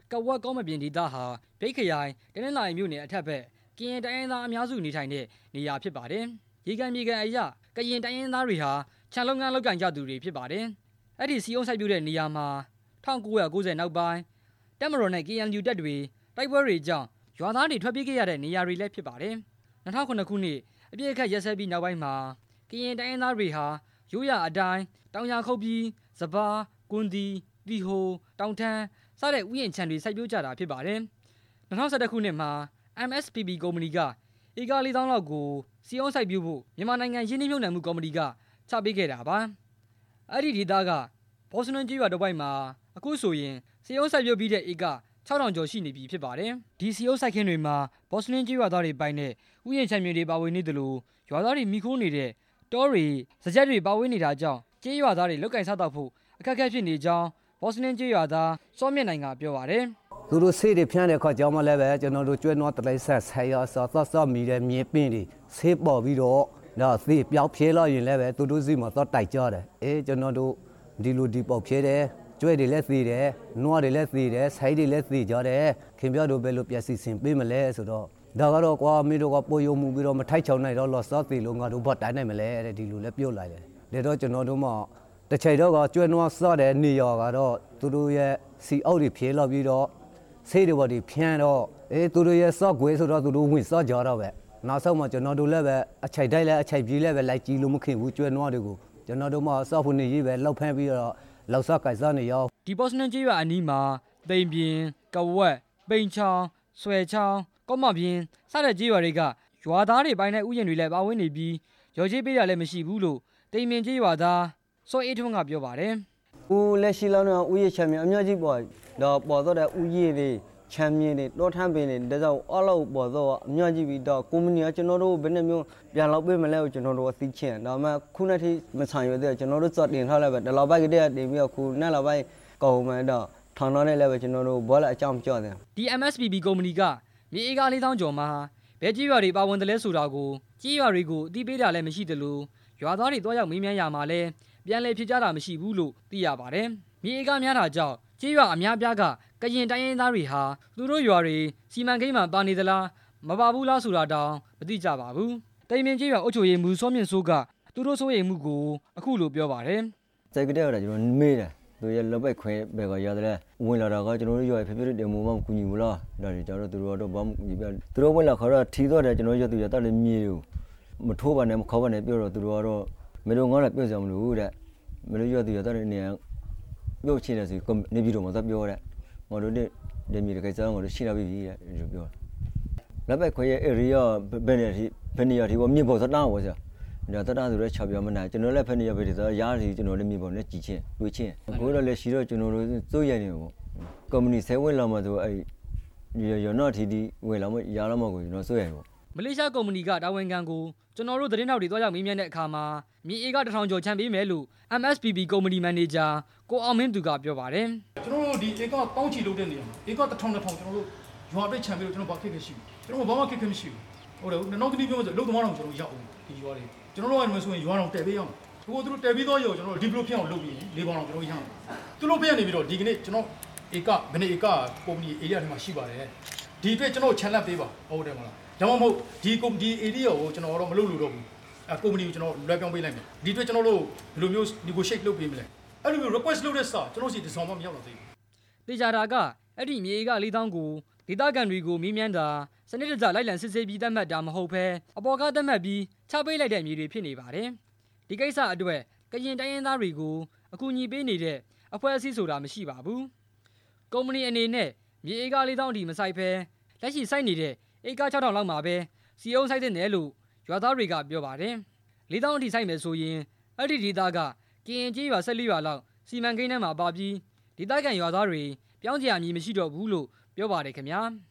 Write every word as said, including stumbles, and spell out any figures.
ကဝက်ကောမပြင်ဒေသဟာဗိတ်ခရိုင်တနင်္လာရီမြို့နယ်အထက်ဘက်ကရင်တိုင်းရင်းသားအများစုနေထိုင်တဲ့နေရာဖြစ်ပါတယ်။ရေကန်မြေကန်အရကရင်တိုင်းရင်းသားတွေဟာခြံလုပ်ငန်းလုပ်ကိုင်ကြသူတွေဖြစ်ပါတယ်။အဲ့ဒီစီအုံစိုက်ပျိုးတဲ့နေရာမှာ၁၉၉၀နောက်ပိုင်းတပ်မတော်နဲ့ ကေအန်ယူ တပ်တွေတိုက်ပွဲတွေကြောင့်ရွာသားတွေထွက်ပြေးခဲ့ရတဲ့နေရာတွေလည်းဖြစ်ပါတယ်။၂၀၀၇ခုနှစ်အပြည့်အခက်ရက်စဲပြီးနောက်ပိုင်းမှာကရင်တိုင်းရင်းသားတွေဟာရိုးရာအတိုင်းတောင်ယာခုတ်ပြီးစပါးကွန်ဒီတီဟိုတောင်ထန်းစတဲ့ဥယျာဉ်ခြံတွေစိုက်ပျိုးကြတာဖြစ်ပါတယ်။၂၀၁၁ခုနှစ်မှာ အမ် အက်စ် ပီ ပီ ကုမ္ပဏီကဧကလေးသောင်းလောက်ကိုစီအုံစိုက်ပျိုးဖို့မြန်မာနိုင်ငံရင်းနှီးမြှုပ်နှံမှုကော်မတီကချပေးခဲ့တာပါ။အဲ့ဒီဒေသကဘောစနွန်ကျေးရွာတစ်ပိုက်မှာအခုဆိုရင်စီအုံစိုက်ပျိုးပြီးတဲ့ဧက၆ထောင်ကျော်ရှိနေပြီဖြစ်ပါတယ်။ဒီစီအုံစိုက်ခင်းတွေမှာဘောစနွန်ကျေးရွာသားတွေပိုင်တဲ့ဥယျာဉ်ခြံမြေတွေပါဝင်နေသလိုရွာသားတွေမိခိုးနေတဲ့တောတွေစကြက်တွေပါဝင်နေတာကြောင့်ကျေးရွာသားတွေလုတ်ကင်စားတော့ဖို့အခက်အခဲဖြစ်နေကြောင်းဘောစနွန်ကျေးရွာသားစောမြင့်နိုင်ကပြောပါတယ်။သူတို့ဆေးတွေဖြန်းတဲ့ခါကြောင့်မလဲပဲကျွန်တော်တို့ကျွဲနွားတလိုက်ဆက်ဆဲရဆောသောသောမီတဲ့မြေပင်းတွေဆေးပေါ်ပြီးတော့ဒါဆေးပြောက်ဖြဲလို့ရင်လည်းပဲသူတို့စီမှာတော့တိုက်ကြတယ်။အေးကျွန်တော်တို့ဒီလိုဒီပေါက်ဖြဲတယ်ကျွဲတွေလည်းသေးတယ်နွားတွေလည်းသေးတယ်ဆိုင်းတွေလည်းသေးကြတယ်ခင်ဗျားတို့ပဲလို့ပြက်စီစင်ပေးမလဲဆိုတော့ဒါကတော့ကွာမင်းတို့ကပိုယုံမှုပြီးတော့မထိုက်ချောင်းနိုင်တော့လော့ဆော့သေးလို့ငါတို့ဘာတိုင်းနိုင်မလဲတဲ့ဒီလိုလည်းပြုတ်လိုက်တယ်ဒါတော့ကျွန်တော်တို့မှတစ်ချိန်တော့ကကျွဲနွားဆော့တဲ့နေရောကတော့သူတို့ရဲ့စီအောက်တွေဖြဲလောက်ပြီးတော့ဆေးတွေဘာတွေဖြန်းတော့အေးသူတို့ရဲ့ဆော့ခွေးဆိုတော့သူတို့ဝင်ဆော့ကြတော့ပဲနောက်ဆုံးမှကျွန်တော်တို့လည်းပဲအချိန်တိုင်းလည်းအချိန်ပြေးလည်းပဲလိုက်ကြည့်လို့မခင်ဘူးကျွဲနွားတွေကိုကျွန်တော်တို့မှဆော့ဖို့နေရေးပဲလောက်ဖမ်းပြီးတော့လောက်ဆော့ကိုက်စားနေရောဒီဘော့စနန်ကျေးရွာအနီးမှာသိမ်ပြင်းကဝက်ပိန်ချောင်းဆွဲချောင်းကောမပြင်းစတဲ့ကျေးရွာတွေကရွာသားတွေပိုင်းတဲ့ဥယျာဉ်တွေလည်းပါဝင်နေပြီးရော်ကြီးပေးတာလည်းမရှိဘူးလို့သိမ်ပြင်းကျေးရွာသားစောအေးထွန်းကပြောပါတယ်။ဦးလက်ရှိလောက်တော့ဥယျာဉ်ချမ်းမြေအများကြီးပေါ်တော့ပေါ်တော့တဲ့ဥယျာဉ်တွေချမ်းမြေတွေတော့ထမ်းပင်တွေဒါကြောင့်အလောက်ပေါ်တော့အများကြီးပြီးတော့ကွန်မြူနီကကျွန်တော်တို့ဘယ်နှမျိုးပြန်လောက်ပေးမလဲကိုကျွန်တော်တို့သိချင်ဒါမှခုနှစ်ထိမဆန်ရသေးကျွန်တော်တို့စတင်ထားလိုက်ပဲဒီလောက်ပိုင်းကတည်းကတင်ပြီးတော့ခုနှစ်လောက်ပိုင်းကောင်းမှတော့ထောင်တော့နဲ့လည်းပဲကျွန်တော်တို့ဘောလည်းအကြောင်းပြောတယ်ဒီ အမ် အက်စ် ပီ ပီ ကုမ္ပဏီကမြေဧကလေးသောင်းကျော်မှာဘယ်ကျေးရွာတွေပါဝင်တယ်လဲဆိုတာကိုကျေးရွာတွေကိုအသိပေးတာလည်းမရှိသလိုရွာသားတွေတော့ရောက်မေးမြန်းရမှာလည်းပြန်လည်ဖြေကြားတာမရှိဘူးလို့သိရပါတယ်မြေဧကများတာကြောင့်ကျေးရွာအများပြားကကရင်တိုင်းရင်းသားတွေဟာသူတို့ရွာတွေစီမံကိန်းမှာပါနေသလားမပါဘူးလားဆိုတာတောင်မသိကြပါဘူးတိမ်မြင့်ကျေးရွာအုပ်ချုပ်ရေးမှူးစောမြင့်စိုးကသူတို့စိုးရိမ်မှုကိုအခုလိုပြောပါတယ်စိတ်ကတည်းကကျွန်တော်မေးတယ်သူရဲ့လက်ပိုက်ခွဲဘယ်ကရတယ်ဝင်လာတာကကျွန်တော်တို့ရွာဖေဖေတဲ့မိုးမကူညီဘူးလားဒါတွေကျတော့သူတို့တော့ဘာမှကူညီပြသူတို့ဝင်လာခါတော့ထီတော့တယ်ကျွန်တော်ရွာသူရတက်လည်းမြေဘူးမထိုးပါနဲ့မခေါ်ပါနဲ့ပြောတော့သူတို့ကတော့မင်းတို့ငါလည်းပြောကြမလို့တဲ့မင်းတို့ရွာသူရတက်တဲ့နေရာပြောချင်တယ်ဆိုနေပြီးတော့မသက်ပြောတဲ့ငါတို့ဒီဒီမြေကိစ္စငါတို့ရှိလာပြီတဲ့ဒီပြောလက်ပိုက်ခွဲရဲ့ area ဘယ်နေရာဘယ်နေရာဒီပေါ်မြေပေါ်သတားပေါ်ဆရာဒါတတားဆိုတော့၆ပြောမနာကျွန်တော်လည်းဖက်နေရပဲဒီဆိုရားစီကျွန်တော်လည်းမြေပေါ်နဲ့ကြည်ချင်းတွေးချင်းအခုတော့လည်းရှိတော့ကျွန်တော်တို့စိုးရိုက်နေပေါ့ကုမ္ပဏီဆဲဝင်လာမှဆိုအဲ့ရရနော်တီတီဝင်လာမှရလာမှကိုကျွန်တော်စိုးရိုက်ပေါ့မလေးရှားကုမ္ပဏီကတာဝန်ခံကိုကျွန်တော်တို့သတင်းထောက်တွေတွားရောက်မေးမြန်းတဲ့အခါမှာမြေဧကတစ်ထောင်ကျော်ချန်ပေးမယ်လို့ အမ် အက်စ် ပီ ပီ ကုမ္ပဏီမန်နေဂျာကိုအောင်မင်းသူကပြောပါတယ်ကျွန်တော်တို့ဒီဧကတောင်းချီလုပ်တဲ့နေရာမှာဧကတစ်ထောင်တစ်ထောင်ကျွန်တော်တို့ရွာပိတ်ချန်ပေးလို့ကျွန်တော်ဘာခက်ခဲရှိဘူးကျွန်တော်ဘာမှခက်ခဲမရှိဘူးဟုတ်တယ်နောက်တစ်နည်းပြောမှဆိုလုံသမားတော်ကျွန်တော်ရောက်အောင်ဒီရွာတွေကျွန်တော်တို့ကဆိုရင်ရွာတော်တည်ပေးအောင်သူတို့တည်ပြီးတော့ရောကျွန်တော်တို့ဒီဘလိုဖြစ်အောင်လုပ်ပြီးလေးပေါင်းအောင်ကျွန်တော်ရအောင်သူတို့ပြန်နေပြီးတော့ဒီကနေ့ကျွန်တော်ဧကဘယ်နေဧကကုမ္ပဏီ area ထဲမှာရှိပါတယ်ဒီအတွက်ကျွန်တော်ချန်လက်ပေးပါဟုတ်တယ်မလားဒါမှမဟုတ်ဒီကုမ္ပဏီ area ကိုကျွန်တော်တော့မလုပ်လို့တော့ဘူးအဲကုမ္ပဏီကိုကျွန်တော်လွှဲပြောင်းပေးလိုက်မယ်ဒီအတွက်ကျွန်တော်တို့ဘယ်လိုမျိုး negotiate လုပ်ပေးမလဲအဲ့လိုမျိုး request လုပ်တဲ့စာကျွန်တော်စီဒီဆောင်မမရောက်တော့သေးဘူးတေချာတာကအဲ့ဒီမြေဧကလေးသောင်းကိုဒေသခံတွေကိုမေးမြန်းတာစနစ်တကျလိုက်လံစစ်ဆေးပြီးသတ်မှတ်တာမဟုတ်ဘဲအပေါ်ကသတ်မှတ်ပြီးချပေးလိုက်တဲ့မြေတွေဖြစ်နေပါတယ်ဒီကိစ္စအတွက်ကရင်တိုင်းရင်းသားတွေကိုအကူအညီပေးနေတဲ့အဖွဲ့အစည်းဆိုတာမရှိပါဘူးကုမ္ပဏီအနေနဲ့မြေဧကလေးသောင်းအထိမဆိုင်ဘဲလက်ရှိစိုက်နေတဲ့ဧက၆ထောင်လောက်မှာပဲစီအုံစိုက်တဲ့နယ်လို့ရွာသားတွေကပြောပါတယ်လေးသောင်းအထိစိုက်မယ်ဆိုရင်အဲ့ဒီဒေသကကရင်ကျေးရွာ၁၄ရွာလောက်စီမံကိန်းထဲမှာပါပြီးဒေသခံရွာသားတွေပြောင်းကြရမည်မရှိတော့ဘူးလို့ပြောပါတယ်ခင်ဗျာ